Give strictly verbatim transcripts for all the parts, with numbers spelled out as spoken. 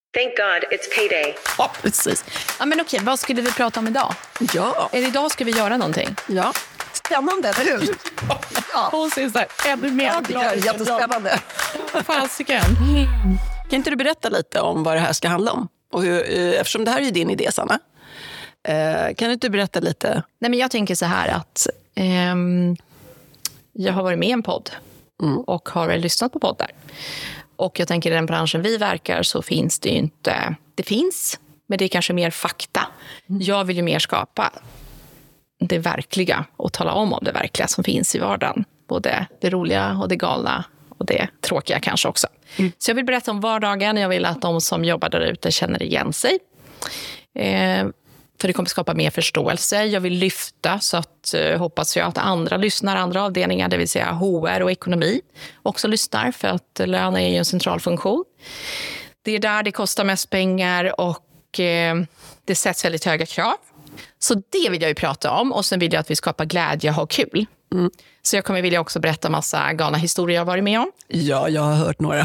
Thank God it's payday. Ja, precis. Ja, men okej, vad skulle vi prata om idag? Ja. Är det idag ska vi göra någonting? Ja. Spännande, eller hur? Ja. Hon ser så här ännu mer ja, glad. Jättespännande. Fasiken. Kan inte du berätta lite om vad det här ska handla om? Och hur, eftersom det här är din idé, Sanna. Eh, kan du inte berätta lite? Nej, men jag tänker så här att ehm, jag har varit med i en podd mm. och har väl lyssnat på poddar. Och jag tänker i den branschen vi verkar så finns det ju inte... Det finns, men det är kanske mer fakta. Mm. Jag vill ju mer skapa det verkliga och tala om om det verkliga som finns i vardagen. Både det roliga och det galna och det tråkiga kanske också. Mm. Så jag vill berätta om vardagen. Jag vill att de som jobbar där ute känner igen sig. Eh, för det kommer skapa mer förståelse. Jag vill lyfta så att eh, hoppas jag att andra lyssnar, andra avdelningar, det vill säga H R och ekonomi, också lyssnar för att lön är ju en central funktion. Det är där det kostar mest pengar och eh, det sätts väldigt höga krav. Så det vill jag ju prata om och sen vill jag att vi skapar glädje och ha kul. Mm. Så jag kommer vilja också berätta massa galna historier jag har varit med om. Ja, jag har hört några.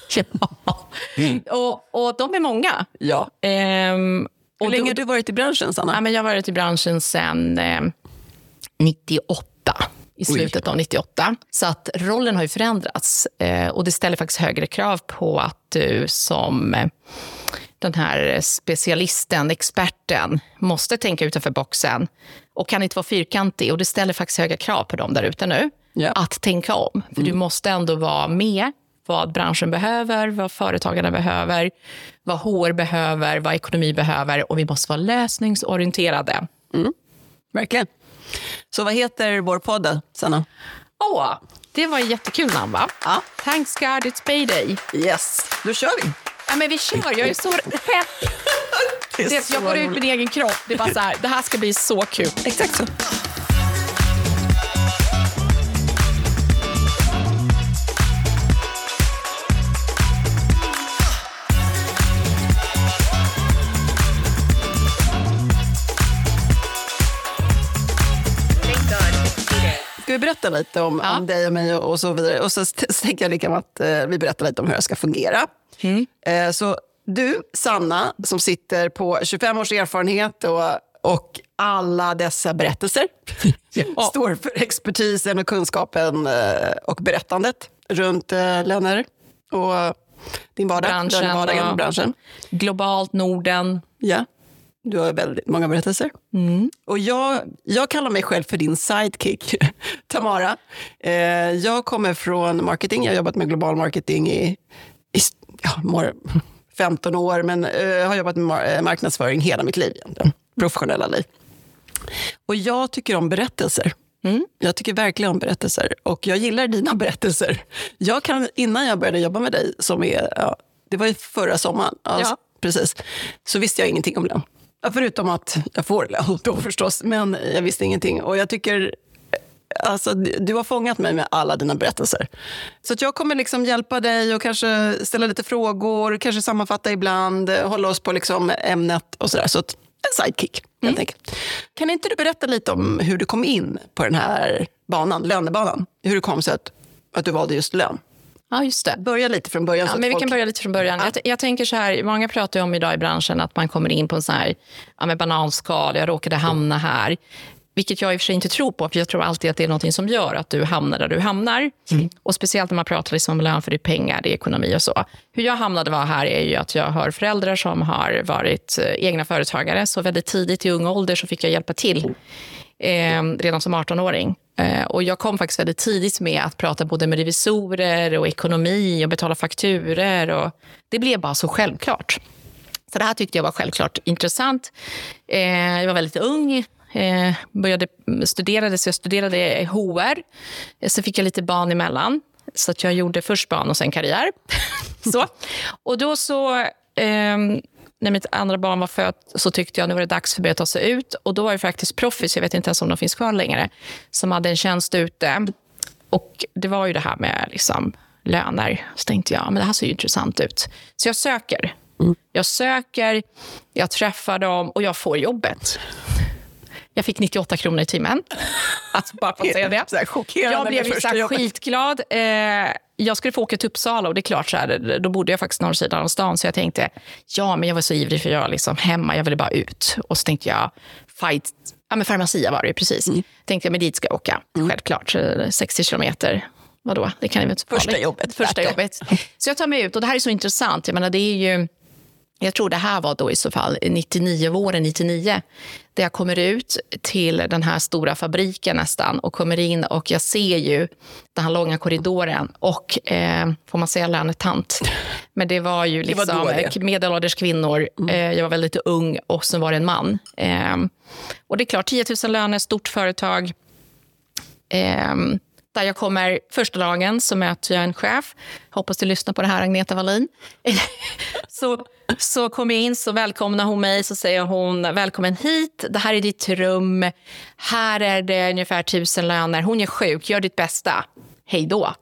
mm. och, och de är många. Ja. Ehm, Hur och länge då, har du varit i branschen, Sanna? Ja, men jag har varit i branschen sedan eh, nittioåtta. I slutet Oj. av nittioåtta. Så att rollen har ju förändrats. Eh, och det ställer faktiskt högre krav på att du som eh, den här specialisten, experten, måste tänka utanför boxen. Och kan inte vara fyrkantig. Och det ställer faktiskt höga krav på dem där ute nu. Yeah. Att tänka om. För mm. du måste ändå vara med vad branschen behöver, vad företagarna behöver, vad H R behöver, vad ekonomi behöver. Och vi måste vara lösningsorienterade. Mm. Verkligen. Så vad heter vår podd, Sanna? Åh, det var en jättekul namn, va? Ja. Thanks God it's payday. Yes, då kör vi. Ja, men vi kör. Jag är så rätt. Det är det, så jag går ut min egen kropp. Det är bara så här, det här ska bli så kul. Exakt så. Ska vi berätta lite om, ja. om dig och mig och, och så vidare. Och så, så tänker jag liksom att eh, vi berättar lite om hur det ska fungera. Mm. Eh, så du, Sanna, som sitter på tjugofem års erfarenhet och, och alla dessa berättelser ja. står för expertisen och kunskapen eh, och berättandet runt eh, löner och din vardag. Branschen, vardagen och branschen. Globalt, Norden. Ja. Du har väldigt många berättelser. Mm. Och jag, jag kallar mig själv för din sidekick, Tamara. Eh, jag kommer från marketing. Jag har jobbat med global marketing i, i ja, femton år. Men eh, har jobbat med marknadsföring hela mitt liv. Egentligen. Professionella liv. Och jag tycker om berättelser. Mm. Jag tycker verkligen om berättelser. Och jag gillar dina berättelser. Jag kan, innan jag började jobba med dig, som är, ja, det var ju förra sommaren. Alltså, ja. Precis. Så visste jag ingenting om lön. Förutom att jag får lön då förstås. Men jag visste ingenting. Och jag tycker, alltså du har fångat mig med alla dina berättelser. Så att jag kommer liksom hjälpa dig och kanske ställa lite frågor. Kanske sammanfatta ibland. Hålla oss på liksom ämnet och sådär. Så att en sidekick helt enkelt. Mm. Kan inte du berätta lite om hur du kom in på den här banan, lönebanan? Hur det kom sig att, att du valde just lön? Ja, just det. Börja lite från början. Ja, så men folk... vi kan börja lite från början. Ja. Jag, jag tänker så här, många pratar ju om idag i branschen att man kommer in på en sån här ja, med bananskal, jag råkade hamna här. Vilket jag i och för sig inte tror på, för jag tror alltid att det är något som gör att du hamnar där du hamnar. Mm. Och speciellt när man pratar liksom om lön för det är pengar, det är ekonomi och så. Hur jag hamnade var här är ju att jag har föräldrar som har varit eh, egna företagare. Så väldigt tidigt i ung ålder så fick jag hjälpa till. Eh, redan som arton-åring. Eh, och jag kom faktiskt väldigt tidigt med att prata både med revisorer och ekonomi och betala fakturer. Och det blev bara så självklart. Så det här tyckte jag var självklart intressant. Eh, jag var väldigt ung. Eh, började studera, så jag studerade H R. Så fick jag lite barn emellan. Så att jag gjorde först barn och sen karriär. så. Och då så... Eh, när mitt andra barn var fött så tyckte jag nu var det dags för mig att ta sig ut. Och då var det faktiskt Proffice, jag vet inte ens om de finns kvar längre, som hade en tjänst ute. Och det var ju det här med liksom löner. Så tänkte jag, men det här ser ju intressant ut. Så jag söker. Mm. Jag söker, jag träffar dem och jag får jobbet. Jag fick nittioåtta kronor i timmen. Alltså bara för att säga det. Så här chockerande. Jag blev ju så här skitglad. Eh, jag skulle få åka till Uppsala och det är klart så här, då bodde jag faktiskt norr sidan av stan. Så jag tänkte, ja men jag var så ivrig för jag liksom hemma, jag ville bara ut. Och så tänkte jag, fight, ja men Pharmacia var det ju precis. Mm. Tänkte jag, men dit ska jag åka. Mm. Självklart, sextio kilometer. Vadå? Det kan ju inte vara Första jobbet. Första jobbet. Så jag tar mig ut och det här är så intressant. Jag menar det är ju, jag tror det här var då i så fall nittionio, våren nittionio. Där jag kommer ut till den här stora fabriken nästan och kommer in och jag ser ju den här långa korridoren och eh, får man säga lönetant. Men det var ju liksom det var det. Medelålders kvinnor. Mm. Eh, jag var väldigt ung och så var det en man. Eh, och det är klart, tio tusen löner, stort företag. Eh, Där jag kommer första dagen så möter jag en chef. Hoppas du lyssnar på det här, Agneta Wallin. så, så kommer jag in, så välkomnar hon mig. Så säger hon, välkommen hit. Det här är ditt rum. Här är det ungefär tusen löner. Hon är sjuk, gör ditt bästa. Hej då.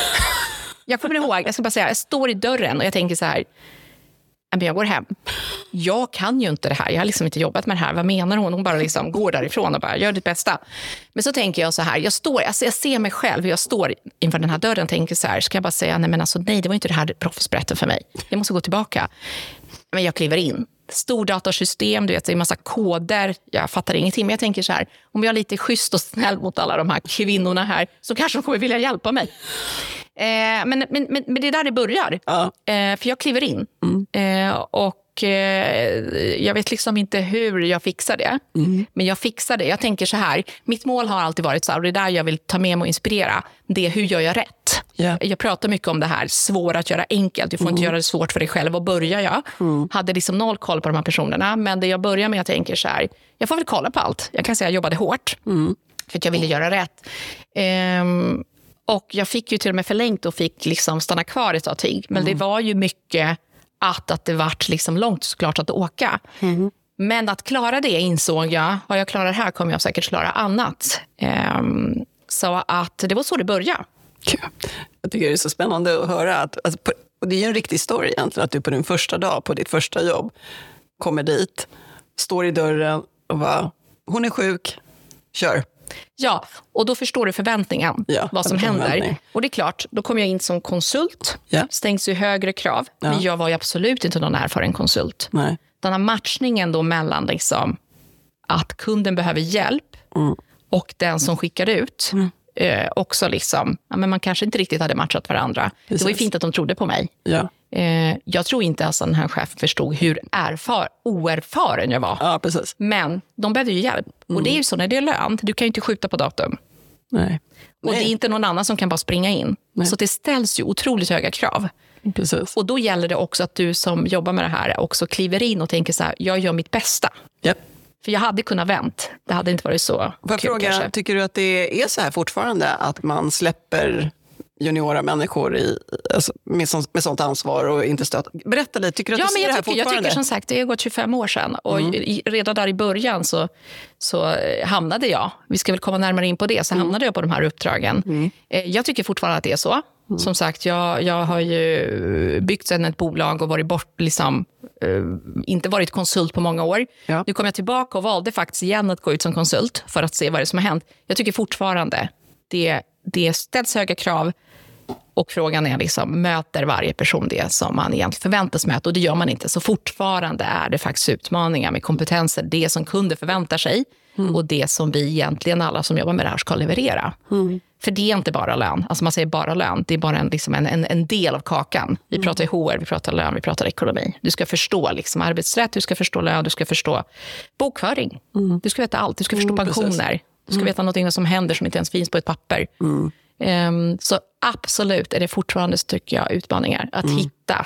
Jag kommer ihåg, jag ska bara säga, jag står i dörren och jag tänker så här. Jag går hem. Jag kan ju inte det här. Jag har liksom inte jobbat med det här. Vad menar hon? Hon bara liksom går därifrån och bara gör ditt bästa. Men så tänker jag så här. Jag, står, alltså jag ser mig själv. Jag står inför den här dörren och tänker så här. Ska jag bara säga, nej men alltså nej, det var inte det här proffs berättade för mig. Jag måste gå tillbaka. Men jag kliver in. Stor datorsystem, du vet, det är en massa koder. Jag fattar ingenting. Men jag tänker så här. Om jag är lite schysst och snäll mot alla de här kvinnorna här så kanske de kommer vilja hjälpa mig. Eh, men, men, men, men det är där det börjar. Ja. Eh, för jag kliver in. Mm. Eh, och eh, jag vet liksom inte hur jag fixar det. Mm. Men jag fixar det. Jag tänker så här. Mitt mål har alltid varit så här. Och det är där jag vill ta med mig och inspirera. Det är hur gör jag rätt? Yeah. Jag pratar mycket om det här. Svårt att göra enkelt. Du får mm. inte göra det svårt för dig själv. Och börjar jag. Mm. Hade liksom noll koll på de här personerna. Men det jag börjar med, jag tänker så här. Jag får väl kolla på allt. Jag kan säga att jag jobbade hårt. Mm. För att jag ville göra rätt. Ehm... Och jag fick ju till och med förlängt och fick liksom stanna kvar ett tag till. Men mm. det var ju mycket att, att det vart liksom långt såklart att åka. Mm. Men att klara det insåg jag. Vad jag klarar här kommer jag säkert klara annat. Um, så att det var så det började. Jag tycker det är så spännande att höra. Att, alltså, på, och det är ju en riktig story egentligen. Att du på din första dag, på ditt första jobb, kommer dit, står i dörren och bara, hon är sjuk, kör. Ja, och då förstår du förväntningen, ja, vad som händer. Förväntning. Och det är klart, då kom jag in som konsult. Ja. Stängs ju högre krav. Ja. Men jag var ju absolut inte någon erfaren konsult. Nej. Den här matchningen då mellan liksom att kunden behöver hjälp mm. och den som skickar ut. Mm. Eh, också liksom, ja, men man kanske inte riktigt hade matchat varandra. Precis. Det var ju fint att de trodde på mig. Ja. Eh, jag tror inte att den här chefen förstod hur erfar, oerfaren jag var. Ja, precis. Men de behövde ju hjälp. Mm. Och det är ju så när det är lön. Du kan ju inte skjuta på datum. Nej. Och Nej. Det är inte någon annan som kan bara springa in. Nej. Så det ställs ju otroligt höga krav. Precis. Och då gäller det också att du som jobbar med det här också kliver in och tänker så här, jag gör mitt bästa. Yep. För jag hade kunnat vänt. Det hade inte varit så Får jag kul, fråga, kanske. Tycker du att det är så här fortfarande att man släpper juniora människor i, alltså, med, sånt, med sånt ansvar och inte stöta? Berätta lite, tycker du att ja, du ser men jag det här tycker, fortfarande? Jag tycker som sagt, det har gått tjugofem år sedan. Och mm. i, redan där i början så, så hamnade jag, vi ska väl komma närmare in på det, så mm. hamnade jag på de här uppdragen. Mm. Jag tycker fortfarande att det är så. Mm. Som sagt, jag, jag har ju byggt sedan ett bolag och varit bort, liksom, uh, inte varit konsult på många år. Ja. Nu kom jag tillbaka och valde faktiskt igen att gå ut som konsult för att se vad det är som har hänt. Jag tycker fortfarande det, det ställs höga krav och frågan är liksom, möter varje person det som man egentligen förväntas möta, och det gör man inte. Så fortfarande är det faktiskt utmaningar med kompetenser, det som kunder förväntar sig mm. och det som vi egentligen alla som jobbar med det här ska leverera. Mm. För det är inte bara lön. Alltså man säger bara lön. Det är bara en, liksom en, en, en del av kakan. Vi mm. pratar H R, vi pratar lön, vi pratar ekonomi. Du ska förstå liksom arbetsrätt, du ska förstå lön, du ska förstå bokföring. Mm. Du ska veta allt, du ska förstå mm, pensioner. Precis. Du ska mm. veta något som händer som inte ens finns på ett papper. Mm. Um, så absolut är det fortfarande, tycker jag, utmaningar att mm. hitta.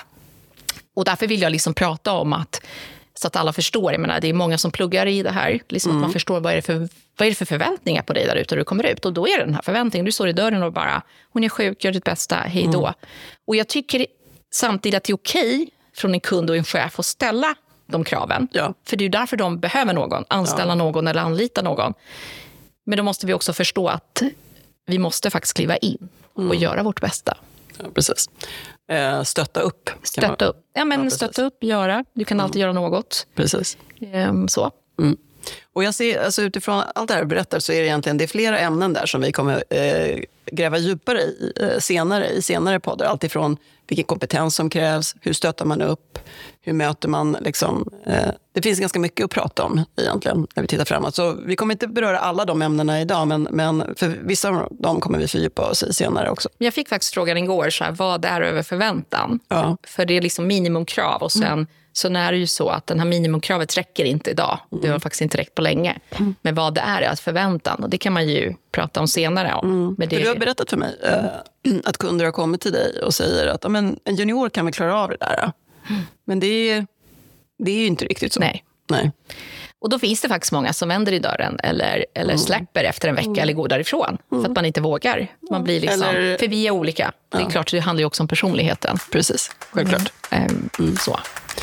Och därför vill jag liksom prata om att, så att alla förstår. Jag menar, det är många som pluggar i det här. Liksom mm. att man förstår vad är, det för, vad är det för förväntningar på dig där ute när du kommer ut. Och då är det den här förväntningen. Du står i dörren och bara, hon är sjuk, gör ditt bästa, hej då. Mm. Och jag tycker samtidigt att det är okej från en kund och en chef att ställa de kraven. Ja. För det är ju därför de behöver någon. Anställa ja. någon eller anlita någon. Men då måste vi också förstå att vi måste faktiskt kliva in och mm. göra vårt bästa. Ja, precis. Eh, stötta upp. Stötta upp. Ja, men ja, stötta upp, göra. Du kan mm. alltid göra något. Precis. Eh, så. Mm. Och jag ser, alltså utifrån allt det här du berättar så är det egentligen det är flera ämnen där som vi kommer eh, gräva djupare i eh, senare i senare poddar. Allt ifrån vilken kompetens som krävs, hur stöter man upp, hur möter man liksom. Eh, det finns ganska mycket att prata om egentligen när vi tittar framåt. Så vi kommer inte beröra alla de ämnena idag, men, men för vissa av dem kommer vi fördjupa oss i senare också. Jag fick faktiskt frågan igår, så här, vad är över förväntan? Ja. För det är liksom minimumkrav och sen mm. så är det ju så att den här minimumkravet räcker inte idag. Det har faktiskt inte räckt på länge. Mm. Men vad det är är att förväntan. Och det kan man ju prata om senare om. Mm. Men det... För du har berättat för mig äh, att kunder har kommit till dig och säger att men, en junior kan väl klara av det där. Mm. Men det är, det är ju inte riktigt så. Nej. Nej. Och då finns det faktiskt många som vänder i dörren eller, eller släpper efter en vecka mm. eller går därifrån. Mm. För att man inte vågar. Man blir liksom, eller... För vi är olika. Ja. Det är klart, det handlar ju också om personligheten. Precis, självklart. Mm. Mm. Så.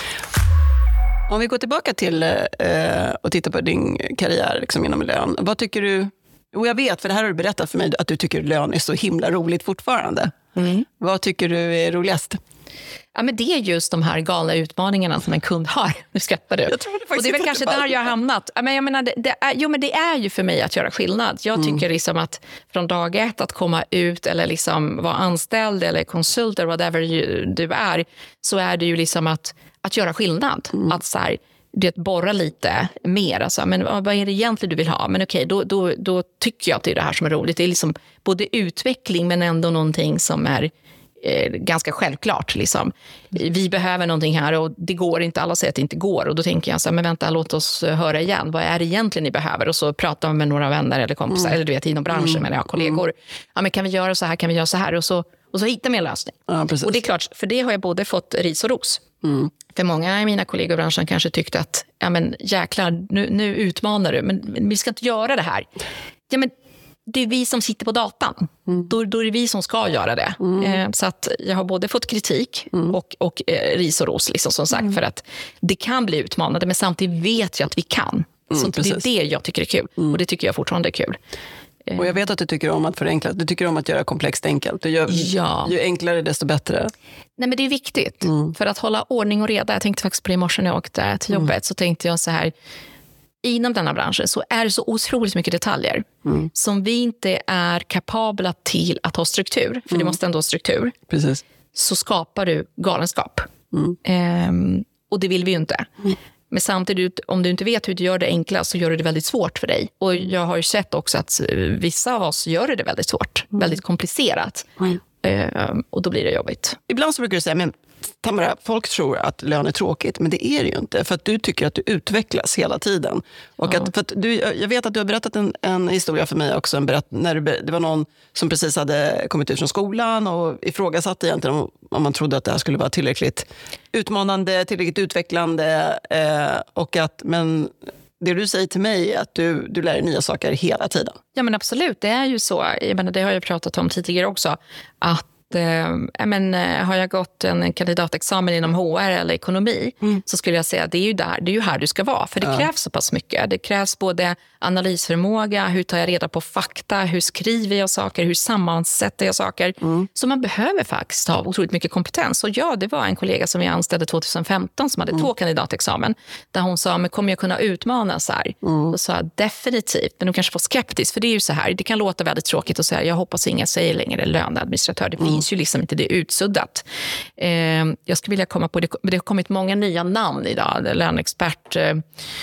Om vi går tillbaka till eh, och tittar på din karriär liksom, inom lön. Vad tycker du, och jag vet för det här har du berättat för mig att du tycker lön är så himla roligt fortfarande. Mm. Vad tycker du är roligast? Ja, men det är just de här galna utmaningarna som en kund har. Nu skrattar du. Jag tror det och det är väl kanske där jag har hamnat. Men jag menar, det, det är, jo, men det är ju för mig att göra skillnad. Jag tycker mm. liksom att från dag ett att komma ut eller liksom vara anställd eller konsult eller whatever du är, så är det ju liksom att, att göra skillnad. Mm. Att så här, det borra lite mer. Alltså, men vad är det egentligen du vill ha? Men okej, då, då, då tycker jag att det är det här som är roligt. Det är liksom både utveckling men ändå någonting som är eh, ganska självklart. Liksom. Vi behöver någonting här och det går inte. Alla säger att det inte går. Och då tänker jag så här, men vänta, låt oss höra igen. Vad är det egentligen ni behöver? Och så pratar man med några vänner eller kompisar, mm. eller du vet, inom branschen, mm. men jag har kollegor. Ja, men kan vi göra så här? Kan vi göra så här? Och så, och så hittar vi en lösning. Ja, och det är klart, för det har jag både fått ris och ros. Mm. För många av mina kollegor i branschen kanske tyckte att ja, men jäklar, nu, nu utmanar du, men, men vi ska inte göra det här. Ja, men det är vi som sitter på datan. Mm. Då, då är det vi som ska göra det. Mm. Eh, så att jag har både fått kritik mm. och, och eh, ris och ros, liksom, som sagt, mm. för att det kan bli utmanande, men samtidigt vet jag att vi kan. Mm, så det är det jag tycker är kul. Mm. Och det tycker jag fortfarande är kul. Och jag vet att du tycker om att förenkla. Du tycker om att göra komplext enkelt. Du gör, ja. Ju enklare desto bättre. Nej, men det är viktigt. Mm. För att hålla ordning och reda. Jag tänkte faktiskt på det i morse när jag åkte till jobbet. Mm. Så tänkte jag så här. Inom denna branschen så är det så otroligt mycket detaljer. Mm. Som vi inte är kapabla till att ha struktur. För mm. det måste ändå ha struktur. Precis. Så skapar du galenskap. Mm. Ehm, och det vill vi ju inte. Mm. Men samtidigt, om du inte vet hur du gör det enkla så gör det väldigt svårt för dig. Och jag har ju sett också att vissa av oss gör det väldigt svårt. Mm. Väldigt komplicerat. Mm. Uh, och då blir det jobbigt. Ibland så brukar du säga, men Tamara, folk tror att lön är tråkigt, men det är det ju inte. För att du tycker att du utvecklas hela tiden. Och ja. att, för att du, jag vet att du har berättat en, en historia för mig också. En berätt, när du, det var någon som precis hade kommit ut från skolan och ifrågasatte egentligen om, om man trodde att det här skulle vara tillräckligt utmanande, tillräckligt utvecklande. Eh, och att, men det du säger till mig är att du, du lär dig nya saker hela tiden. Ja, men absolut. Det är ju så. Jag menar, det har jag pratat om tidigare också. Att Eh, men, har jag gått en kandidatexamen inom H R eller ekonomi mm. så skulle jag säga att det är ju där, det är ju här du ska vara. För det ja. krävs så pass mycket. Det krävs både analysförmåga, hur tar jag reda på fakta, hur skriver jag saker, hur sammansätter jag saker. Mm. Så man behöver faktiskt ha otroligt mycket kompetens. Och ja, det var en kollega som jag anställde tjugohundrafemton som hade mm. två kandidatexamen. Där hon sa, men kommer jag kunna utmana så här? Mm. Då sa jag definitivt, men du kanske får skeptisk. För det är ju så här, det kan låta väldigt tråkigt att säga, jag hoppas inga säger längre löneadministratör. Det finns mm. ju liksom inte, det är utsuddat. Eh, jag skulle vilja komma på, det, det har kommit många nya namn idag. Löneexpert, eh,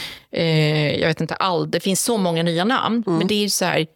eh, jag vet inte allt. Det finns så många nya namn. Mm. Men det är ju så här,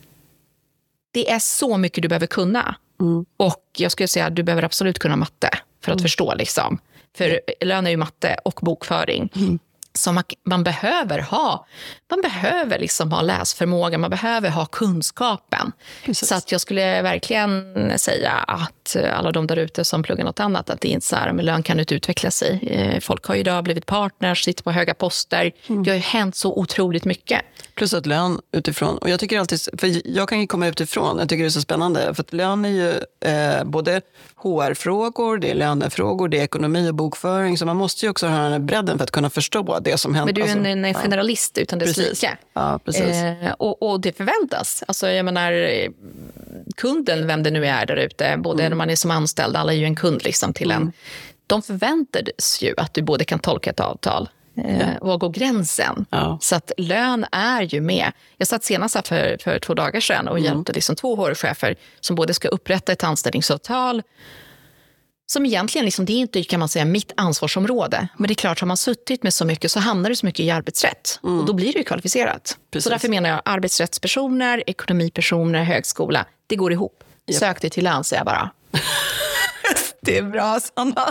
det är så mycket du behöver kunna. Mm. Och jag skulle säga att du behöver absolut kunna matte för att mm. förstå liksom. För lön är ju matte och bokföring. Mm. Så man, man behöver ha man behöver liksom ha läsförmåga, man behöver ha kunskapen. Precis. Så att jag skulle verkligen säga att alla de där ute som pluggar något annat, att det är inte så här, men lön kan inte utveckla sig. Folk har ju idag blivit partners, sitter på höga poster. Mm. Det har ju hänt så otroligt mycket. Plus att lön utifrån, och jag tycker alltid, för jag kan ju komma utifrån, jag tycker det är så spännande, för att lön är ju eh, både H R-frågor, det är lönefrågor, det är ekonomi och bokföring, så man måste ju också ha den här bredden för att kunna förstå det som händer. Men du är en, alltså, en generalist ja. utan dess like. Ja, precis. Eh, och, och det förväntas. Alltså jag menar, kunden, vem det nu är där ute, både mm. när man är som anställd, alla är ju en kund liksom till mm. en. De förväntas ju att du både kan tolka ett avtal, Eh, Ja. Var går gränsen? Ja. Så att lön är ju med. Jag satt senast här för, för två dagar sedan och Mm. hjälpte liksom två H R-chefer som både ska upprätta ett anställningsavtal som egentligen, liksom, det är inte kan man säga mitt ansvarsområde. Men det är klart, har man suttit med så mycket så hamnar det så mycket i arbetsrätt. Mm. Och då blir det ju kvalificerat. Precis. Så därför menar jag arbetsrättspersoner, ekonomipersoner, högskola. Det går ihop. Yep. Sök dig till lön, säger jag bara. Det är bra, Sanna.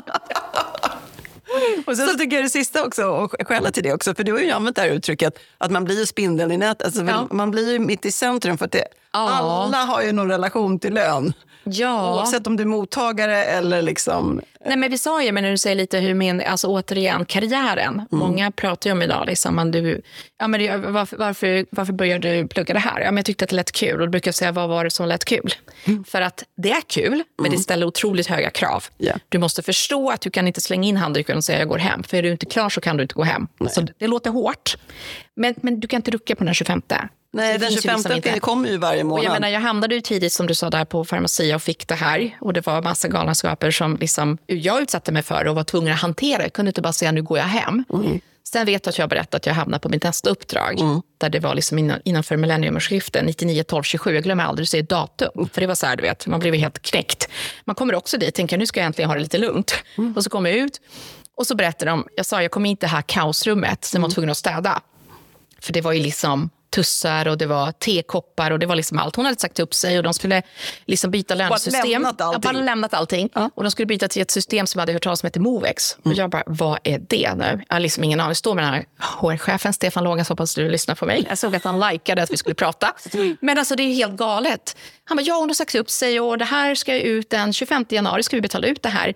Och sen så tycker jag det sista också, och skälet till det också, för du har ju använt det här uttrycket att man blir ju spindeln i nät, alltså ja. Man blir ju mitt i centrum för att det, ja. Alla har ju någon relation till lön. Ja. Oavsett om du är mottagare eller liksom... Nej, men vi sa ju, men när du säger lite hur min, alltså återigen, karriären. Mm. Många pratar ju om idag, liksom, man, du, ja, men det, varför, varför, varför började du plugga det här? Ja, men jag tyckte att det lät kul, och då brukar jag säga, vad var det som lät kul? Mm. För att det är kul, men mm. det ställer otroligt höga krav. Yeah. Du måste förstå att du kan inte slänga in handduken och säga, jag går hem. För är du inte klar så kan du inte gå hem. Nej. Så det låter hårt. Men, men du kan inte rucka på den tjugofemte. Nej, den tjugofemte liksom kommer ju varje månad. Och jag menar, jag hamnade ju tidigt, som du sa, där på Pharmacia och fick det här. Och det var massa galenskaper som liksom, jag utsatte mig för och var tvungen att hantera. Jag kunde inte bara säga, nu går jag hem. Mm. Sen vet jag att jag berättade att jag hamnade på mitt nästa uppdrag. Mm. Där det var liksom innan, innanför millenniumskiftet, nittionio tolv tjugosju. Jag glömmer aldrig att säga datum. För det var så här, du vet, man blev helt knäckt. Man kommer också dit och tänker, nu ska jag äntligen ha det lite lugnt. Mm. Och så kommer jag ut. Och så berättade de, jag sa, jag kom in till det här kaosrummet. Så jag var tvungen att städa. För det var ju liksom... tussar och det var tekoppar och det var liksom allt. Hon hade sagt upp sig och de skulle liksom byta lönesystem. Bara lämnat allting. Ja, bara lämnat allting. Ja. Och de skulle byta till ett system som hade hört talas om heter Movex. Mm. Och jag bara, vad är det nu? Jag har liksom ingen aning. Står med den här H R-chefen Stefan Lågan, så hoppas du lyssnar på mig. Jag såg att han likade att vi skulle prata. Men alltså det är helt galet. Han bara, ja, hon har sagt upp sig och det här ska ut den tjugofemte januari, ska vi betala ut det här.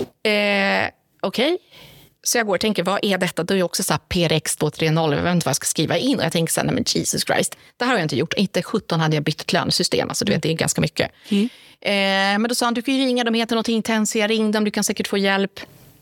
Eh, Okej. Okay. Så jag går och tänker, vad är detta? Det är ju också så här P R X två tre noll, jag vet inte vad jag ska skriva in. Och jag tänker så här, nej men Jesus Christ, det här har jag inte gjort. Inte sjutton hade jag bytt ett lönesystem, alltså du vet, det är ganska mycket. Mm. Eh, men då sa han, du kan ju ringa, de heter någonting intens, jag ringde dem, du kan säkert få hjälp.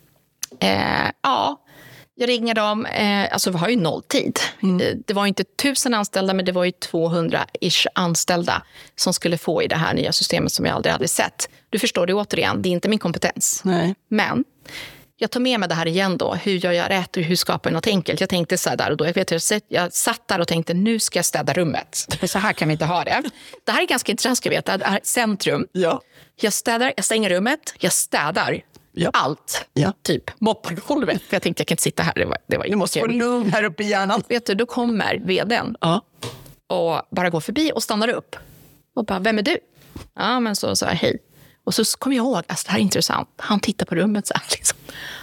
Eh, ja, jag ringer dem, eh, alltså vi har ju nolltid. Mm. Det var inte tusen anställda, men det var ju tvåhundra-ish anställda som skulle få i det här nya systemet som jag aldrig hade sett. Du förstår det återigen, det är inte min kompetens. Nej. Men... jag tar med mig det här igen då. Hur gör jag rätt och hur skapar jag något enkelt? Jag tänkte så här där och då. Jag, vet, jag satt där och tänkte, nu ska jag städa rummet. För så här kan vi inte ha det. Det här är ganska intressant, ska jag veta. Det här är centrum. Ja. Jag städar, jag stänger rummet, jag städar. Ja. Allt. Ja. Typ moppar golvet. För jag tänkte, jag kan inte sitta här. Det var, det var du måste få lugn här uppe i hjärnan. Vet du, då kommer vdn. Ja. Och bara går förbi och stannar upp. Och bara, vem är du? Ja, men så sa jag, hej. Och så kom jag ihåg, alltså det här är intressant. Han tittar på rummet så här liksom.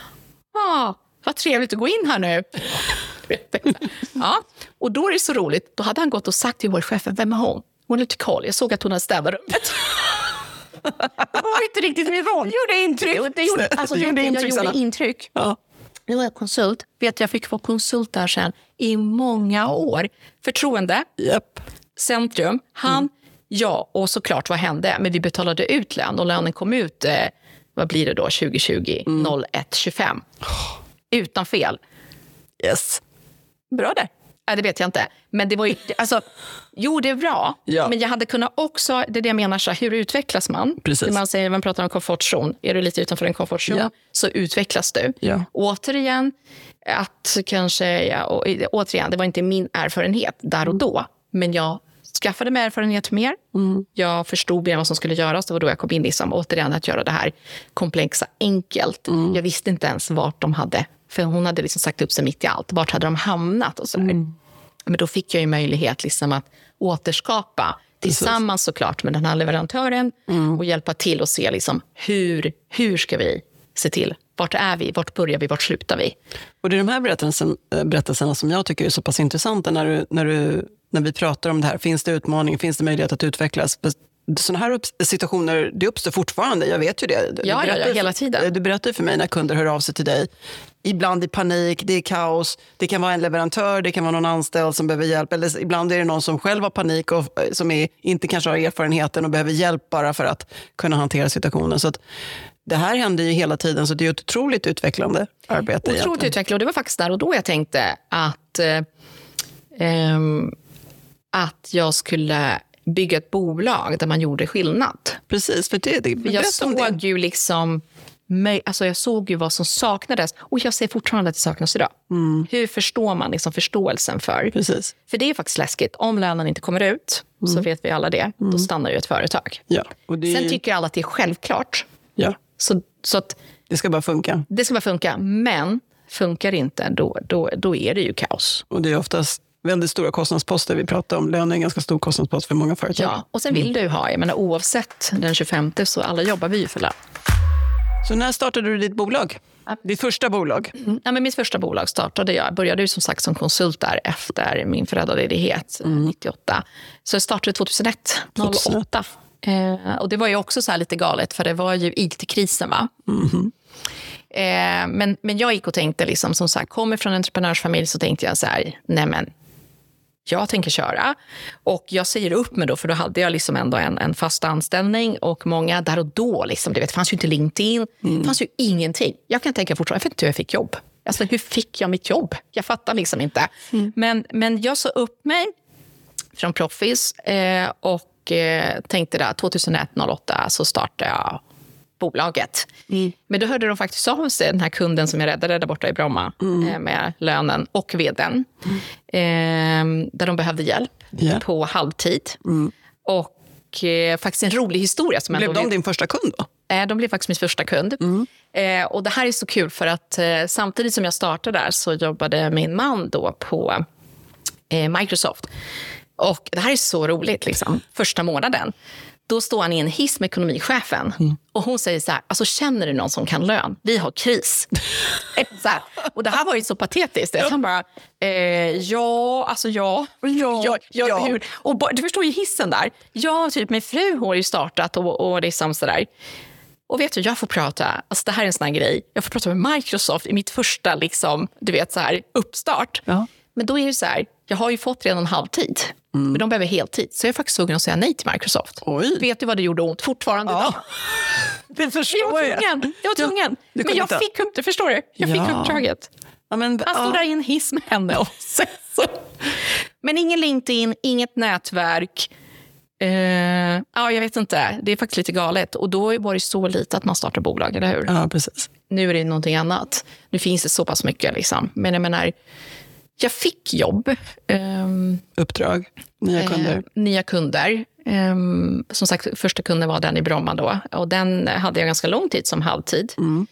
Ja, vad trevligt att gå in här nu. Ja, och då är det så roligt. Då hade han gått och sagt till vår chef, vem är hon? Hon är lite koll. Jag såg att hon hade städat rummet. Det var inte riktigt min roll. Det gjorde intryck. Det gjorde, alltså, det gjorde jag, intryck, jag gjorde intryck. Ja. Nu var jag konsult. Vet jag fick få konsult där sen i många år. Förtroende. Yep. Centrum. Han... Mm. Ja, och såklart vad hände? Men vi betalade ut lön och lönen kom ut, eh, vad blir det då, tjugo tjugo, mm. noll ett tjugofem. Oh. Utan fel. Yes. Bra där. Nej, det vet jag inte. Men det var ju, alltså, jo det är bra. Ja. Men jag hade kunnat också, det är det jag menar, så här, hur utvecklas man? Precis. Man säger, man pratar om komfortzon. Är du lite utanför en komfortzon ja. Så utvecklas du. Ja. Återigen, att kanske, ja, och, återigen, det var inte min erfarenhet där och då. Men jag skaffade mig erfarenhet mer. Mm. Jag förstod mer vad som skulle göras. Det var då jag kom in liksom, återigen att göra det här komplexa enkelt. Mm. Jag visste inte ens vart de hade. För hon hade liksom sagt upp sig mitt i allt. Vart hade de hamnat och sådär. Mm. Men då fick jag ju möjlighet liksom att återskapa tillsammans Precis. Såklart med den här leverantören. Mm. Och hjälpa till och se liksom hur, hur ska vi se till. Vart är vi? Vart börjar vi? Vart slutar vi? Och det är de här berättelsen, berättelserna som jag tycker är så pass intressanta när du... När du när vi pratar om det här, finns det utmaning, finns det möjlighet att utvecklas? Sådana här situationer, det uppstår fortfarande, jag vet ju det. Du ja, ja, ja, hela tiden. Du berättar för mig när kunder hör av sig till dig. Ibland i panik, det är kaos, det kan vara en leverantör, det kan vara någon anställd som behöver hjälp, eller ibland är det någon som själv har panik och som är, inte kanske har erfarenheten och behöver hjälp bara för att kunna hantera situationen. Så att det här händer ju hela tiden, så det är ett otroligt utvecklande arbete. Otroligt egentligen. utvecklande, och det var faktiskt där och då jag tänkte att... Eh, um, att jag skulle bygga ett bolag där man gjorde skillnad. Precis, för det, det jag såg ju liksom Alltså jag såg ju vad som saknades. Och jag ser fortfarande att det saknas idag. Mm. Hur förstår man liksom förståelsen för? Precis. För det är faktiskt läskigt. Om lönen inte kommer ut, mm. så vet vi alla det. Mm. Då stannar ju ett företag. Ja. Och det... Sen tycker alla att det är självklart. Ja. Så, så att... Det ska bara funka. Det ska bara funka. Men funkar det inte, då, då, då är det ju kaos. Och det är oftast väldigt stora kostnadsposter vi pratar om. Lön är en ganska stor kostnadspost för många företag. Ja, och sen vill mm. du ha, jag menar oavsett den tjugofemte så alla jobbar vi ju för lön. Så när startade du ditt bolag? Ja. Ditt första bolag? Mm. Ja, men mitt första bolag startade jag. Jag började ju som sagt som konsult där efter min föräldraledighet mm. nittioåtta. Så jag startade tjugohundraett, noll åtta. Eh, och det var ju också så här lite galet för det var ju I T-krisen va? Mm. Eh, men, men jag gick och tänkte liksom som sagt, kommer från en entreprenörsfamilj så tänkte jag så här, nej men jag tänker köra och jag säger upp mig då för då hade jag liksom ändå en, en fast anställning och många där och då liksom, det vet, fanns ju inte LinkedIn, mm. det fanns ju ingenting. Jag kan tänka fortfarande, jag vet inte hur jag fick jobb. Alltså hur fick jag mitt jobb? Jag fattar liksom inte. Mm. Men, men jag sa upp mig från Proffis eh, och eh, tänkte där tjugohundraett noll åtta så startade jag bolaget. Mm. Men då hörde de faktiskt av sig, den här kunden som jag räddade där borta i Bromma mm. eh, med lönen och vdn. Mm. Eh, där de behövde hjälp yeah. på halvtid. Mm. Och eh, faktiskt en rolig historia. Som blev de din första kund då? Eh, de blev faktiskt min första kund. Mm. Eh, och det här är så kul för att eh, samtidigt som jag startade där så jobbade min man då på eh, Microsoft. Och det här är så roligt liksom. Första månaden. Då står han i en hiss med ekonomichefen. Mm. Och hon säger så här, alltså känner du någon som kan lön? Vi har kris. så här. Och det här var ju så patetiskt. Ja. Han bara, eh, ja, alltså ja. Ja, ja, ja. ja. Hur? Och du förstår ju hissen där. Ja, typ min fru har ju startat och, och liksom sådär. Och vet du, jag får prata, alltså det här är en sån här grej. Jag får prata med Microsoft i mitt första liksom, du vet så här, uppstart. Ja. Men då är det så här, jag har ju fått redan en halvtid. Mm. Men de behöver heltid. Så jag är faktiskt tvungen att säga nej till Microsoft. Oj. Vet du vad det gjorde ont fortfarande ja. idag? Det förstår jag. Jag var tvungen. Jag var tvungen. Ja, men jag inte. fick upp det, förstår du? Jag ja. fick uppdraget. Ja, men, Han stod ja. där i en hiss med henne. Och så. Men ingen LinkedIn, inget nätverk. Uh, ja, jag vet inte. Det är faktiskt lite galet. Och då var det så lite att man startar bolag, eller hur? Ja, precis. Nu är det någonting annat. Nu finns det så pass mycket liksom. Men jag menar... Jag fick jobb. Um, Uppdrag, nya kunder. Eh, nya kunder. Um, som sagt, första kunden var den i Bromma då. Och den hade jag ganska lång tid som halvtid. Mm.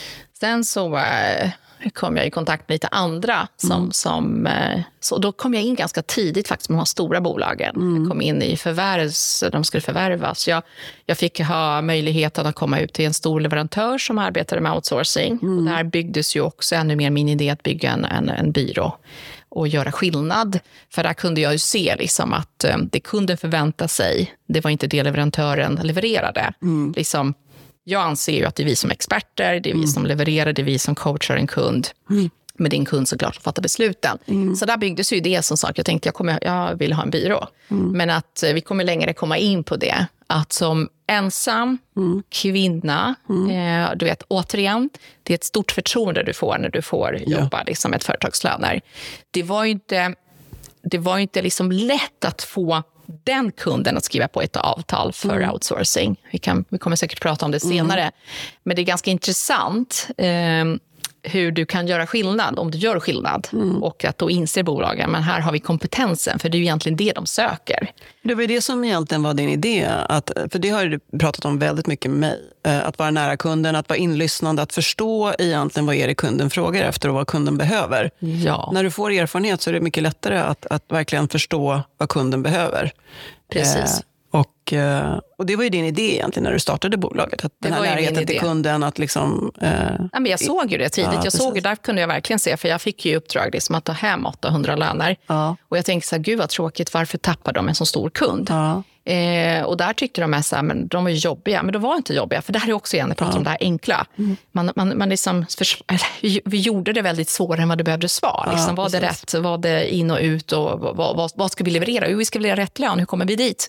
Sen så uh, kom jag i kontakt med lite andra. Som, mm. som, uh, så då kom jag in ganska tidigt faktiskt med de här stora bolagen. Mm. Jag kom in i förvärvs, de skulle förvärvas. Jag, jag fick ha möjligheten att komma ut till en stor leverantör som arbetade med outsourcing. Mm. Och där byggdes ju också ännu mer min idé att bygga en, en, en byrå och göra skillnad. För där kunde jag ju se liksom att um, det kunden förvänta sig, det var inte det leverantören levererade. Mm. Liksom, jag anser ju att det är vi som experter, det är vi mm. som levererar, det är vi som coachar en kund. Mm. Med din kund såklart som fattar besluten. Mm. Så där byggdes ju det som sagt. Jag tänkte jag, kommer, jag vill ha en byrå. Mm. Men att vi kommer längre komma in på det. Att som ensam mm. kvinna, mm. Eh, du vet återigen, det är ett stort förtroende du får när du får ja. jobba liksom, ett företagslöner. Det var ju inte, det var inte liksom lätt att få den kunden att skriva på ett avtal för mm. outsourcing. Vi, kan, vi kommer säkert prata om det senare. Mm. Men det är ganska intressant eh, hur du kan göra skillnad om du gör skillnad. Mm. Och att då inser bolagen, men här har vi kompetensen. För det är ju egentligen det de söker. Det var ju det som egentligen var din idé. Att, för det har du pratat om väldigt mycket med mig. Att vara nära kunden, att vara inlyssnande, att förstå egentligen vad är det kunden frågar efter och vad kunden behöver. Ja. När du får erfarenhet så är det mycket lättare att, att verkligen förstå vad kunden behöver. Precis. Eh, och, och det var ju din idé egentligen när du startade bolaget. Att det den här närheten till kunden. Att liksom, eh, ja, men jag såg ju det tidigt. Ja, jag såg ju, där kunde jag verkligen se. För jag fick ju uppdrag liksom, att ta hem åttahundra löner. Ja. Och jag tänkte så här, gud vad tråkigt. Varför tappar de en så stor kund? Ja. Eh, och där tyckte de så här, men de var ju jobbiga. Men de var inte jobbiga. För det här är också igen, jag pratar ja. om det här enkla. Mm. Man, man, man liksom, för, eller, vi gjorde det väldigt svårare än vad det behövde vara. Liksom, ja, var det rätt? Var det in och ut? Och vad, vad, vad ska vi leverera? Jo, vi ska leverera rätt lön. Hur kommer vi dit?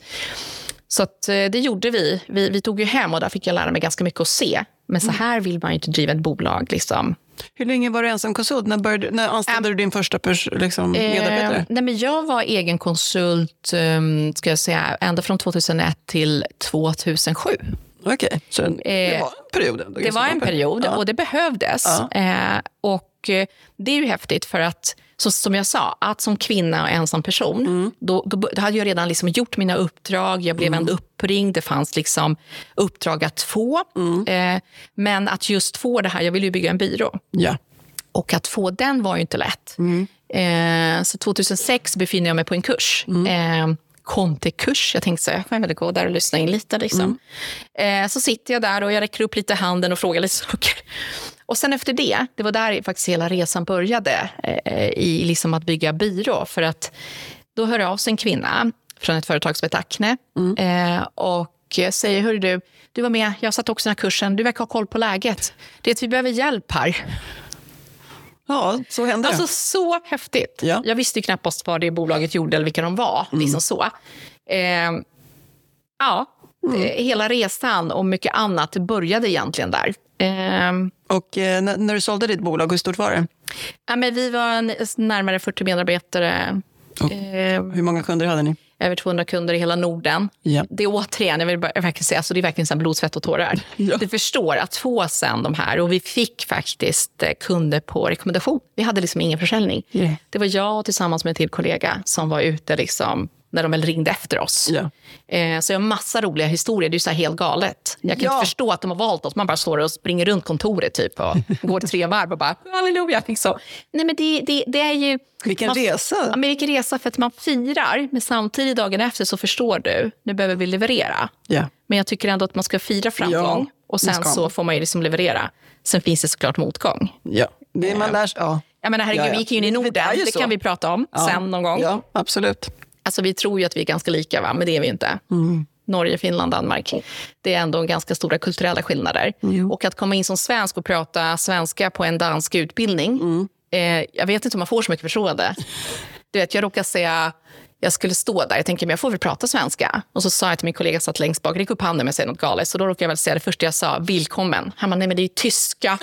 Så att, det gjorde vi. vi. Vi tog ju hem och där fick jag lära mig ganska mycket att se. Men så här vill man ju inte driva ett bolag. Liksom. Hur länge var du ensam konsult? När, började, när anställde ähm, du din första pers- liksom, medarbetare? Eh, nej, men jag var egen konsult um, ska jag säga, ända från tjugohundraett till tvåtusensju. Okej, okay. Så det eh, var en period. Ändå, det var en period ja. och det behövdes. Ja. Eh, och det är ju häftigt för att, så, som jag sa, att som kvinna och ensam person, mm. då, då, då hade jag redan liksom gjort mina uppdrag, jag blev mm. ändå uppringd, det fanns liksom uppdrag att få. Mm. Eh, men att just få det här, jag ville ju bygga en byrå. Ja. Och att få den var ju inte lätt. Mm. Eh, så tjugohundrasex befinner jag mig på en kurs. Mm. Eh, Kontekurs. Jag tänkte så jag får väl gå där och lyssna in lite. Liksom. Mm. Eh, så sitter jag där och jag räcker upp lite handen och frågar lite saker. Och sen efter det, det var där faktiskt hela resan började eh, i liksom att bygga byrå. För att då hör av sig en kvinna från ett företag som heter Acne mm. eh, och säger, hörru du, du var med, jag satt också i den här kursen, du verkar ha koll på läget. Det är att vi behöver hjälp här. Ja, så hände det. Alltså så häftigt. Ja. Jag visste ju knappast vad det bolaget gjorde eller vilka de var. Mm. Liksom så. Eh, ja, mm. det, hela resan och mycket annat började egentligen där. Eh, och eh, när, när du sålde ditt bolag, hur stort var det? Ja, men vi var närmare fyrtio medarbetare. Eh, hur många kunder hade ni? Över tvåhundra kunder i hela Norden. Ja. Det är återigen, jag vill bara, verkligen säga, alltså det är verkligen så här blod, svett och tårar. Ja. Du förstår att få sen de här, och vi fick faktiskt kunder på rekommendation. Vi hade liksom ingen försäljning. Yeah. Det var jag tillsammans med en till kollega som var ute liksom, när de väl ringde efter oss. Ja. Eh, så jag har massa roliga historier, det är ju så här helt galet. Jag kan ja. inte förstå att de har valt oss, man bara står och springer runt kontoret typ och går tre varv och bara, halleluja, liksom. Nej men det, det, det är ju... Vilken man, resa! Ja, men vilken resa, för att man firar, men samtidigt dagen efter så förstår du, nu behöver vi leverera. Yeah. Men jag tycker ändå att man ska fira framgång, ja, och sen så får man ju liksom leverera. Sen finns det såklart motgång. Ja, det är man lär sig, ja. Jag menar, herregud, ja, ja. vi gick ju in i Norden, det, det kan vi prata om ja. sen någon gång. Ja, absolut. Alltså vi tror ju att vi är ganska lika, va? Men det är vi inte. Mm. Norge, Finland, Danmark. Det är ändå ganska stora kulturella skillnader. Mm. Och att komma in som svensk och prata svenska på en dansk utbildning. Mm. Eh, jag vet inte om man får så mycket förstående. Du vet, jag råkar säga, jag skulle stå där. Jag tänker, men jag får väl prata svenska. Och så sa jag till min kollega satt längst bak, räck upp handen med att säga något galet. Så då råkade jag väl säga det första jag sa, välkommen. Han bara, nej men det är ju tyska.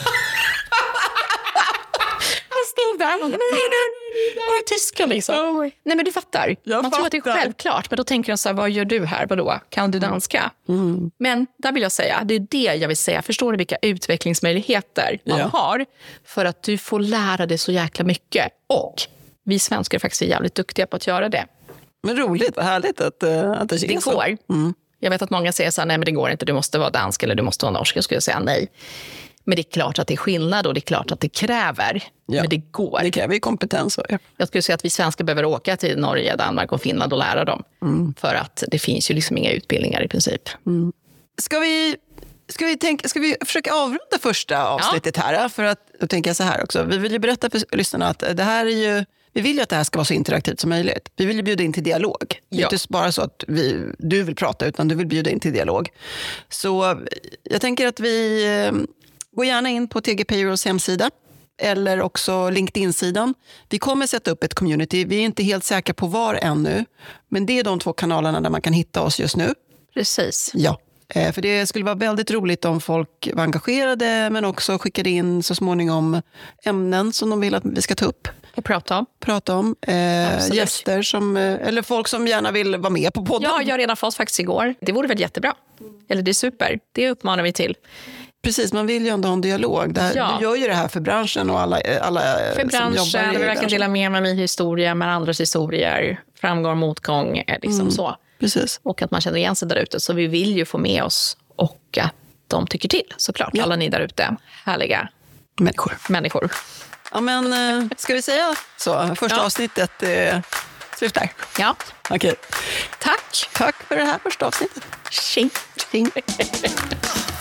Stod där och nej, nej, nej, det är tyska liksom. Oh. Nej, men du fattar. Jag Man fattar. tror att det är självklart, men då tänker de så här, vad gör du här? Vadå? Kan du danska? Mm. Men där vill jag säga, det är det jag vill säga. Förstår du vilka utvecklingsmöjligheter man ja. har för att du får lära dig så jäkla mycket? Och vi svenskar är faktiskt jävligt duktiga på att göra det. Men roligt, vad härligt att, att det Det går. Mm. Jag vet att många säger så här, nej men det går inte, du måste vara dansk eller du måste vara norsk. Jag skulle säga nej. Men det är klart att det är skillnad och det är klart att det kräver. Ja, men det går. Det kräver ju kompetens. Ja. Jag skulle säga att vi svenskar behöver åka till Norge, Danmark och Finland och lära dem. Mm. För att det finns ju liksom inga utbildningar i princip. Mm. Ska vi, ska vi, tänka, ska vi försöka avrunda första avsnittet ja. här? För att, då tänker jag så här också. Vi vill ju berätta för lyssnarna att det här är ju... Vi vill ju att det här ska vara så interaktivt som möjligt. Vi vill ju bjuda in till dialog. Det är ja. inte bara så att vi, du vill prata, utan du vill bjuda in till dialog. Så jag tänker att vi... Gå gärna in på T G Payrolls hemsida eller också LinkedIn-sidan. Vi kommer sätta upp ett community. Vi är inte helt säkra på var ännu. Men det är de två kanalerna där man kan hitta oss just nu. Precis. Ja, för det skulle vara väldigt roligt om folk var engagerade men också skickade in så småningom ämnen som de vill att vi ska ta upp. Och prata om. Prata om. Eh, gäster som, eller folk som gärna vill vara med på podden. Ja, jag har redan fått faktiskt igår. Det vore väl jättebra. Eller det är super. Det uppmanar vi till. Precis, man vill ju ändå ha en dialog. Det här, ja. Du gör ju det här för branschen och alla, alla för branschen, som jobbar i branschen. Dela med mig min historia, med andras historier, framgång, motgång, liksom mm, så. Precis. Och att man känner igen sig där ute. Så vi vill ju få med oss och att de tycker till, såklart. Ja. Alla ni där ute, härliga människor. människor. Ja, men ska vi säga så? Första ja. avsnittet eh, slut där. Ja. Okej. Tack. Tack för det här första avsnittet. Tjing. Tjing.